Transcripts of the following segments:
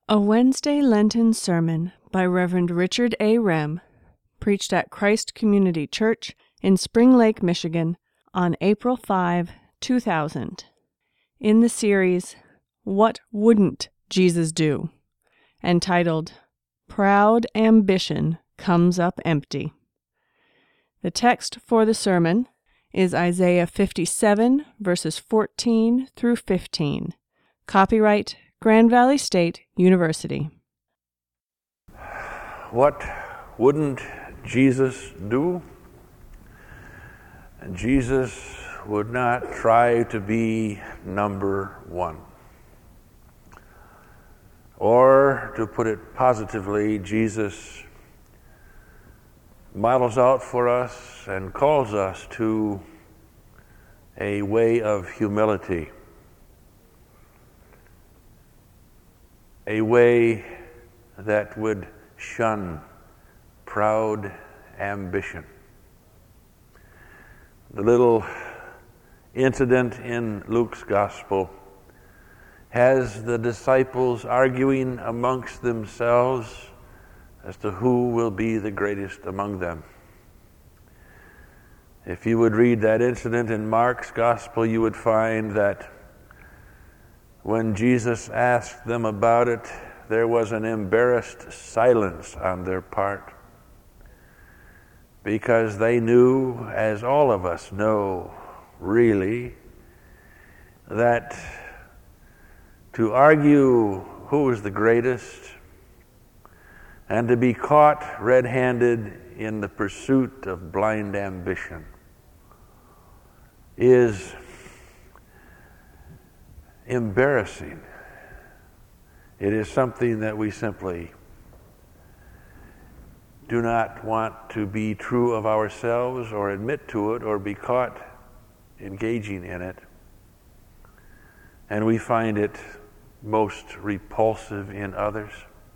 A Wednesday Lenten sermon by Reverend Richard A. Rem, preached at Christ Community Church in Spring Lake, Michigan, on April 5, 2000, in the series, What Wouldn't Jesus Do?, entitled, Proud Ambition Comes Up Empty. The text for the sermon is Isaiah 57, verses 14 through 15. Copyright Grand Valley State University. What wouldn't Jesus do? Jesus would not try to be number one. Or, to put it positively, Jesus models out for us and calls us to a way of humility, a way that would shun proud ambition. The little incident in Luke's gospel has the disciples arguing amongst themselves as to who will be the greatest among them. If you would read that incident in Mark's gospel, you would find that when Jesus asked them about it, there was an embarrassed silence on their part, because they knew, as all of us know, really, that to argue who is the greatest and to be caught red-handed in the pursuit of blind ambition is embarrassing. It is something that we simply do not want to be true of ourselves or admit to it or be caught engaging in it. And we find it most repulsive in others.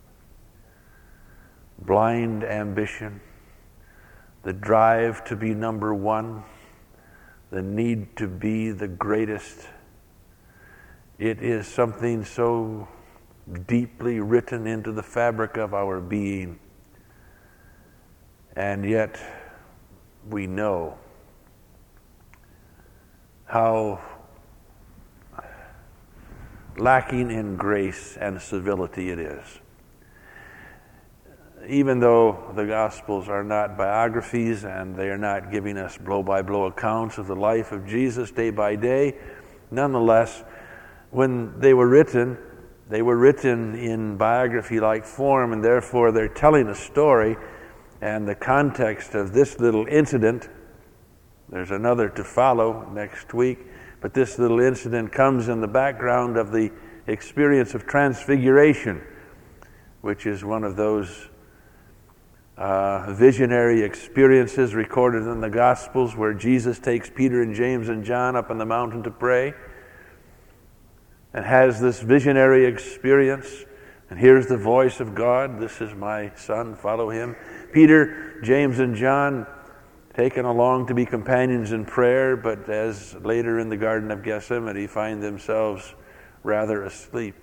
Blind ambition, the drive to be number one, the need to be the greatest. It is something so deeply written into the fabric of our being, and yet we know how lacking in grace and civility it is. Even though the Gospels are not biographies and they are not giving us blow-by-blow accounts of the life of Jesus day by day, nonetheless, when they were written in biography-like form, and therefore they're telling a story. And the context of this little incident, there's another to follow next week, but this little incident comes in the background of the experience of transfiguration, which is one of those visionary experiences recorded in the Gospels where Jesus takes Peter and James and John up on the mountain to pray and has this visionary experience and hears the voice of God, "This is my son, follow him." Peter, James, and John taken along to be companions in prayer, but as later in the Garden of Gethsemane find themselves rather asleep.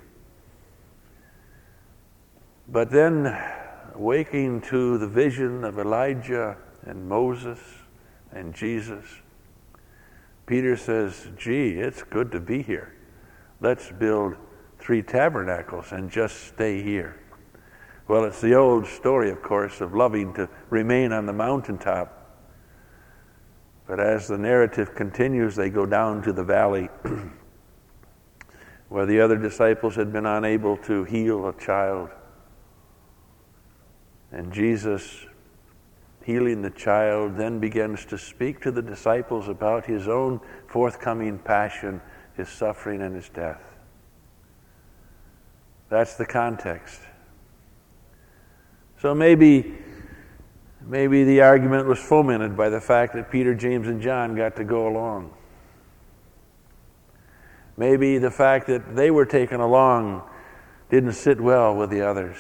But then, waking to the vision of Elijah and Moses and Jesus, Peter says, "Gee, it's good to be here. Let's build 3 tabernacles and just stay here." Well, it's the old story, of course, of loving to remain on the mountaintop. But as the narrative continues, they go down to the valley where the other disciples had been unable to heal a child. And Jesus, healing the child, then begins to speak to the disciples about his own forthcoming passion, his suffering, and his death. That's the context. So maybe the argument was fomented by the fact that Peter, James, and John got to go along. Maybe the fact that they were taken along didn't sit well with the others.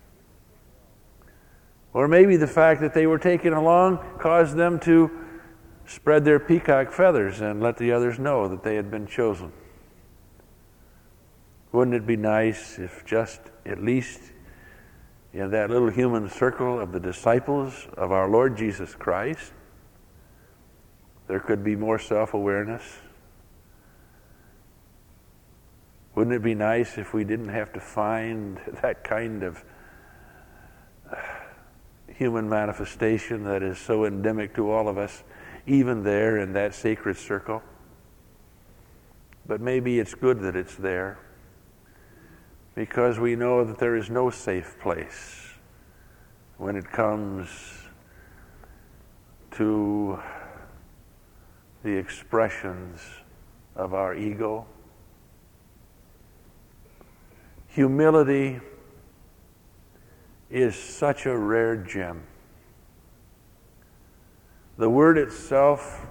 Or maybe the fact that they were taken along caused them to spread their peacock feathers and let the others know that they had been chosen. Wouldn't it be nice if just at least in that little human circle of the disciples of our Lord Jesus Christ, there could be more self-awareness? Wouldn't it be nice if we didn't have to find that kind of human manifestation that is so endemic to all of us, even there in that sacred circle? But maybe it's good that it's there, because we know that there is no safe place when it comes to the expressions of our ego. Humility is such a rare gem. The word itself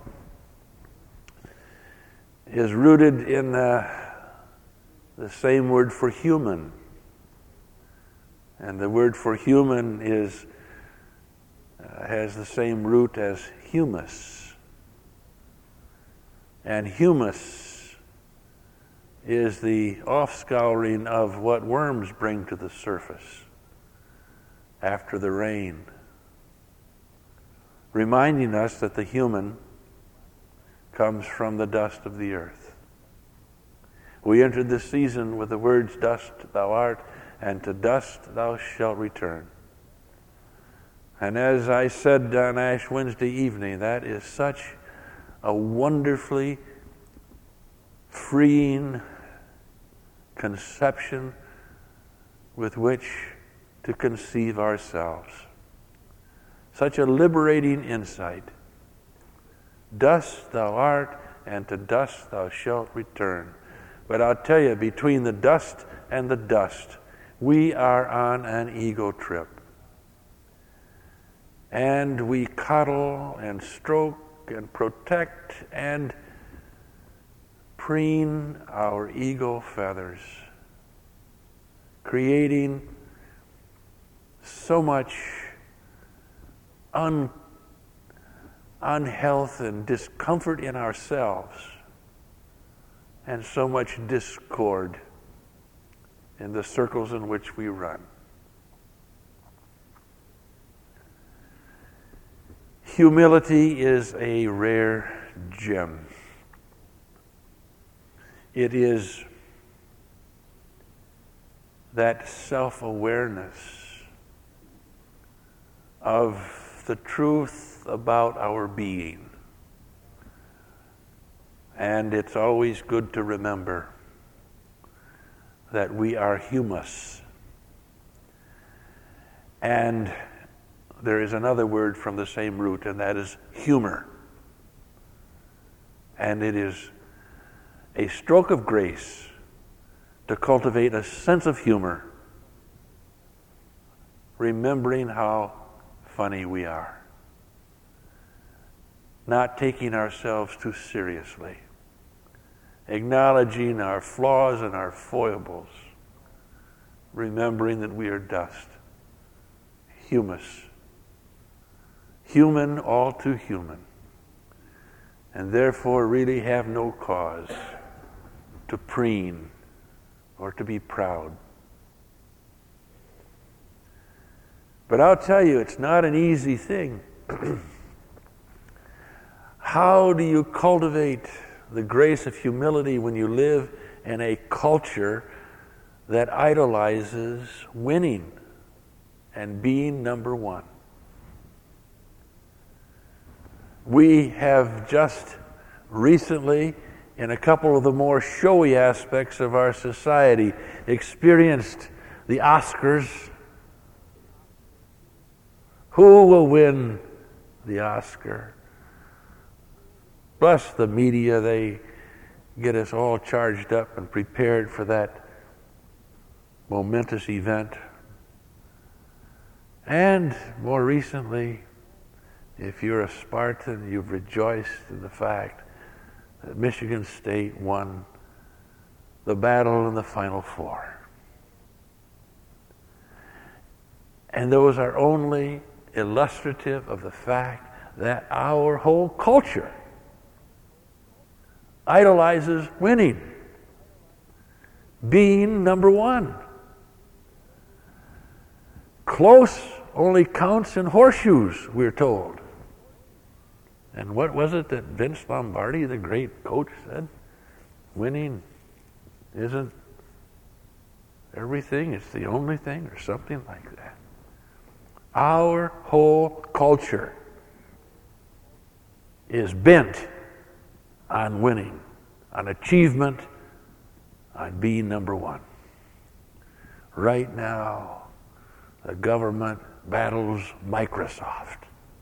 is rooted in the same word for human. And the word for human has the same root as humus. And humus is the offscouring of what worms bring to the surface after the rain, reminding us that the human comes from the dust of the earth. We entered this season with the words, "Dust thou art, and to dust thou shalt return." And as I said on Ash Wednesday evening, that is such a wonderfully freeing conception with which to conceive ourselves. Such a liberating insight. Dust thou art, and to dust thou shalt return. But I'll tell you, between the dust and the dust, we are on an ego trip. And we cuddle and stroke and protect and preen our ego feathers, creating so much unhealth and discomfort in ourselves, and so much discord in the circles in which we run. Humility is a rare gem. It is that self-awareness of the truth about our being. And it's always good to remember that we are humus. And there is another word from the same root, and that is humor. And it is a stroke of grace to cultivate a sense of humor, remembering how funny we are, not taking ourselves too seriously, acknowledging our flaws and our foibles, remembering that we are dust, humus, human, all too human, and therefore really have no cause to preen or to be proud. But I'll tell you, it's not an easy thing. How do you cultivate the grace of humility when you live in a culture that idolizes winning and being number one? We have just recently, in a couple of the more showy aspects of our society, experienced the Oscars. Who will win the Oscar? Bless the media, they get us all charged up and prepared for that momentous event. And more recently, if you're a Spartan, you've rejoiced in the fact that Michigan State won the battle in the Final Four. And those are only illustrative of the fact that our whole culture idolizes winning. being number one. Close only counts in horseshoes, we're told. And what was it that Vince Lombardi, the great coach, said? Winning isn't everything, it's the only thing, or something like that. Our whole culture is bent on winning, on achievement, on being number one. Right now, the government battles Microsoft.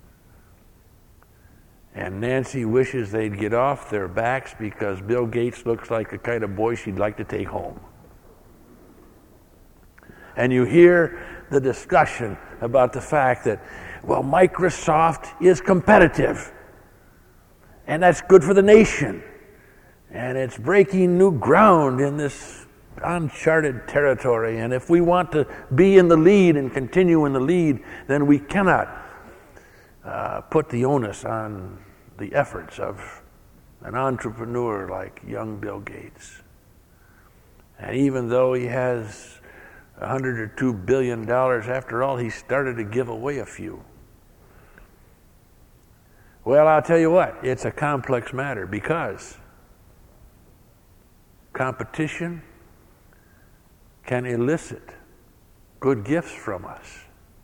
And Nancy wishes they'd get off their backs because Bill Gates looks like the kind of boy she'd like to take home. And you hear the discussion about the fact that, well, Microsoft is competitive. And that's good for the nation. And it's breaking new ground in this uncharted territory. And if we want to be in the lead and continue in the lead, then we cannot put the onus on the efforts of an entrepreneur like young Bill Gates. And even though he has $100 or $2 billion, after all, he started to give away a few. Well, I'll tell you what, it's a complex matter because competition can elicit good gifts from us.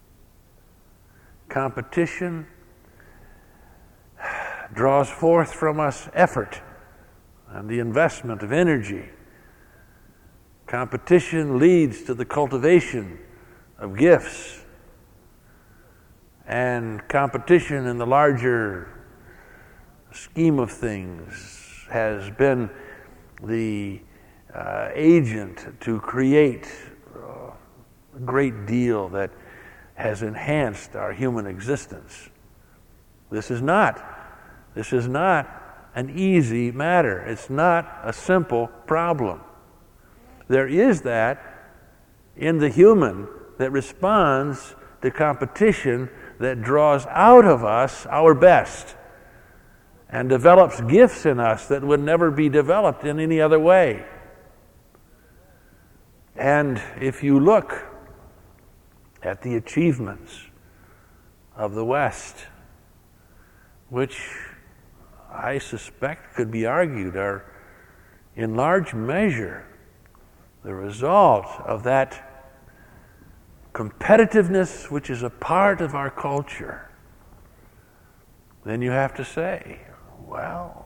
Competition draws forth from us effort and the investment of energy. Competition leads to the cultivation of gifts. And competition in the larger scheme of things has been the agent to create a great deal that has enhanced our human existence. This is not an easy matter. It's not a simple problem. There is that in the human that responds to competition that draws out of us our best and develops gifts in us that would never be developed in any other way. And if you look at the achievements of the West, which I suspect could be argued are in large measure the result of that competitiveness which is a part of our culture, then you have to say, well,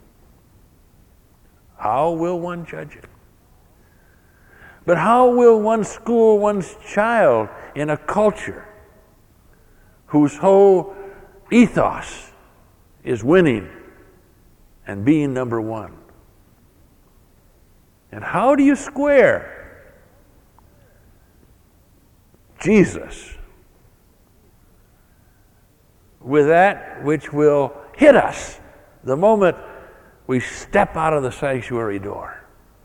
how will one judge it? But how will one school one's child in a culture whose whole ethos is winning and being number one? And how do you square Jesus with that which will hit us the moment we step out of the sanctuary door?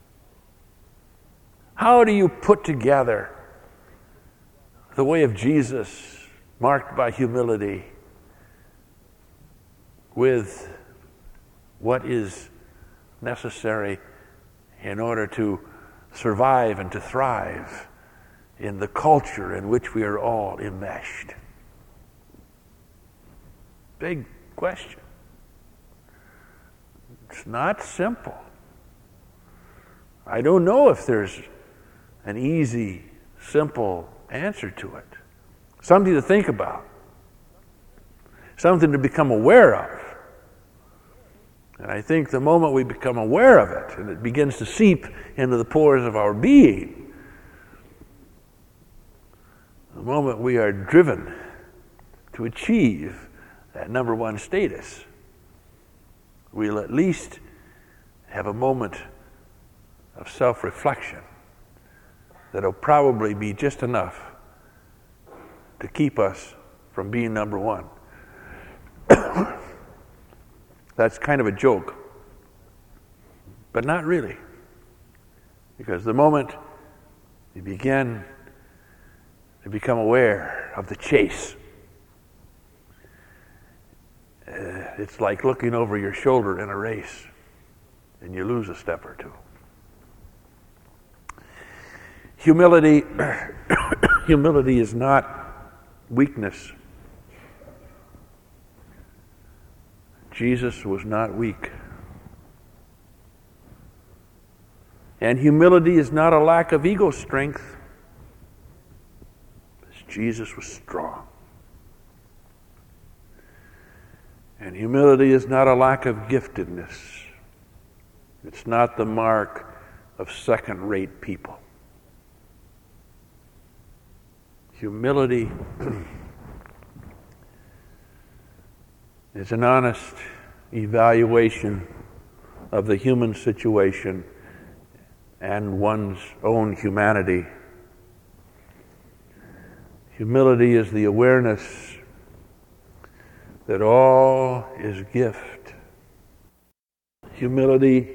How do you put together the way of Jesus, marked by humility, with what is necessary in order to survive and to thrive in the culture in which we are all enmeshed? Big question. It's not simple. I don't know if there's an easy, simple answer to it. Something to think about. Something to become aware of. And I think the moment we become aware of it, and it begins to seep into the pores of our being, the moment we are driven to achieve that number one status, we'll at least have a moment of self-reflection that'll probably be just enough to keep us from being number one. That's kind of a joke, but not really. Because the moment you begin to become aware of the chase, it's like looking over your shoulder in a race and you lose a step or two. Humility, humility is not weakness. Jesus was not weak. And humility is not a lack of ego strength. Jesus was strong. And humility is not a lack of giftedness. It's not the mark of second-rate people. Humility is an honest evaluation of the human situation and one's own humanity. Humility is the awareness that all is gift. Humility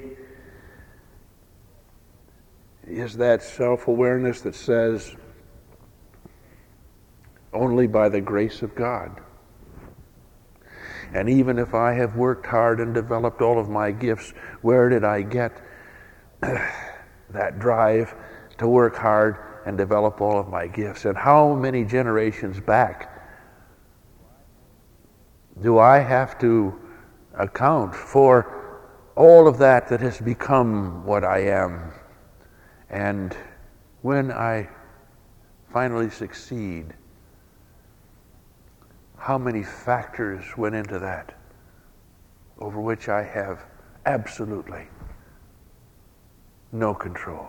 is that self-awareness that says, only by the grace of God. And even if I have worked hard and developed all of my gifts, where did I get that drive to work hard and develop all of my gifts? And how many generations back do I have to account for all of that that has become what I am? And when I finally succeed, how many factors went into that over which I have absolutely no control?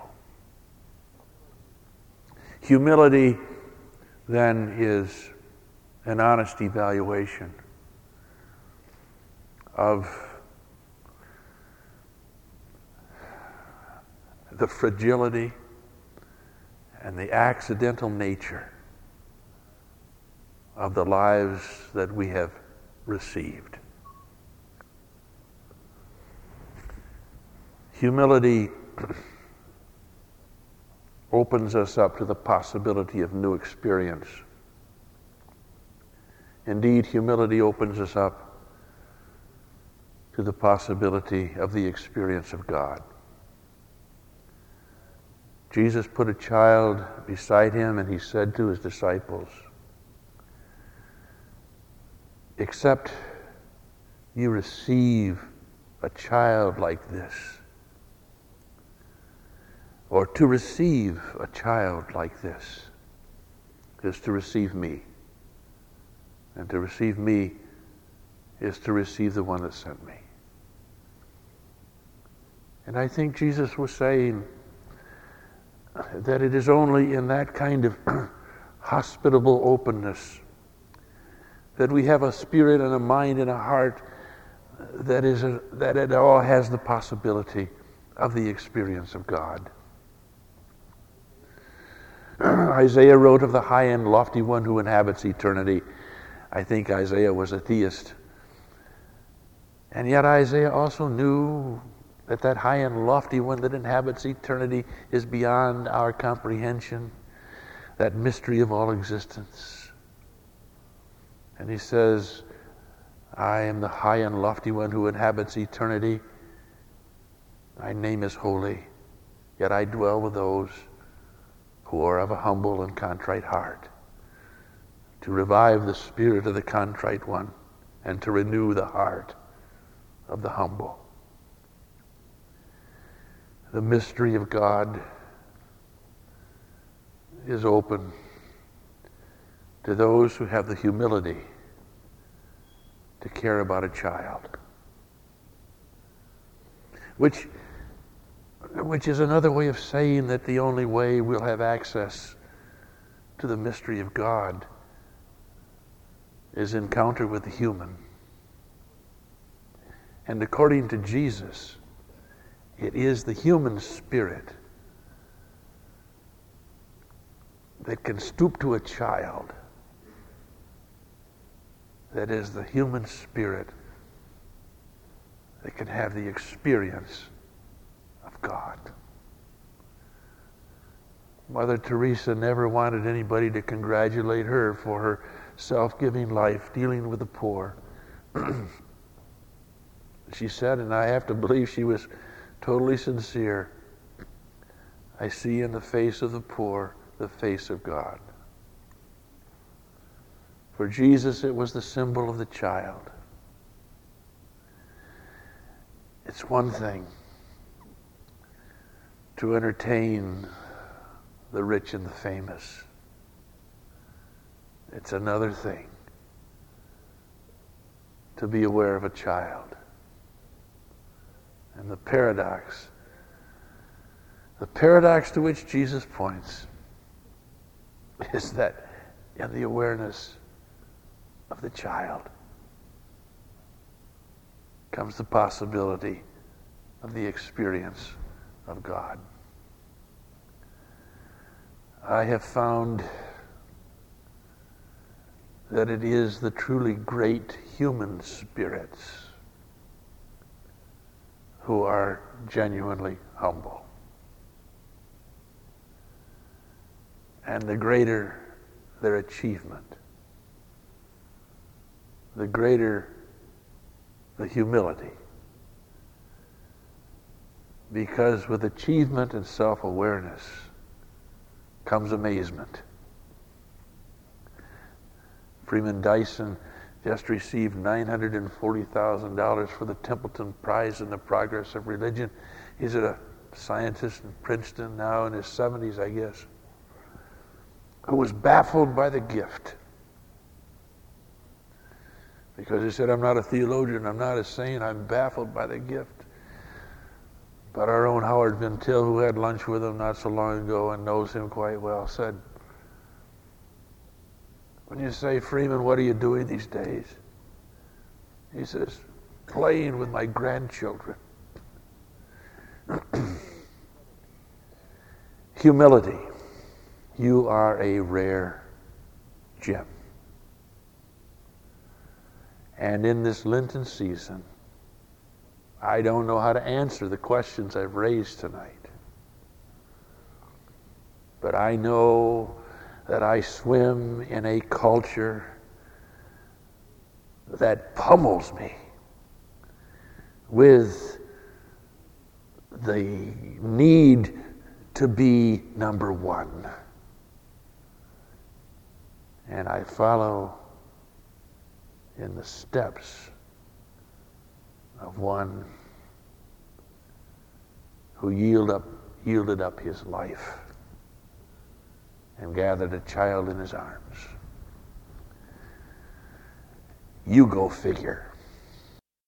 Humility, then, is an honest evaluation of the fragility and the accidental nature of the lives that we have received. Humility opens us up to the possibility of new experience. Indeed, humility opens us up to the possibility of the experience of God. Jesus put a child beside him and he said to his disciples, except you receive a child like this, or to receive a child like this, is to receive me. And to receive me is to receive the one that sent me. And I think Jesus was saying that it is only in that kind of hospitable openness that we have a spirit and a mind and a heart that it all has the possibility of the experience of God. Isaiah wrote of the high and lofty one who inhabits eternity. I think Isaiah was a theist. And yet Isaiah also knew that high and lofty one that inhabits eternity is beyond our comprehension, that mystery of all existence. And he says, I am the high and lofty one who inhabits eternity. My name is holy, yet I dwell with those who are of a humble and contrite heart, to revive the spirit of the contrite one and to renew the heart of the humble. The mystery of God is open to those who have the humility to care about a child, which is another way of saying that the only way we'll have access to the mystery of God is encounter with the human. And according to Jesus, it is the human spirit that can stoop to a child. That is the human spirit that can have the experience of God. Mother Teresa never wanted anybody to congratulate her for her self-giving life, dealing with the poor. She said, and I have to believe she was totally sincere, I see in the face of the poor the face of God. For Jesus, it was the symbol of the child. It's one thing to entertain the rich and the famous. It's another thing to be aware of a child. And the paradox to which Jesus points is that in the awareness of the child comes the possibility of the experience of God. I have found that it is the truly great human spirits who are genuinely humble. And the greater their achievement, the greater the humility. Because with achievement and self-awareness comes amazement. Freeman Dyson just received $940,000 for the Templeton Prize in the Progress of Religion. He's a scientist in Princeton now in his 70s, I guess, who was baffled by the gift. Because he said, I'm not a theologian, I'm not a saint, I'm baffled by the gift. But our own Howard Van Til, who had lunch with him not so long ago and knows him quite well, said, when you say, Freeman, what are you doing these days? He says, playing with my grandchildren. Humility. You are a rare gem. And in this Lenten season, I don't know how to answer the questions I've raised tonight. But I know that I swim in a culture that pummels me with the need to be number one. And I follow in the steps of one who yielded up his life and gathered a child in his arms. You go figure.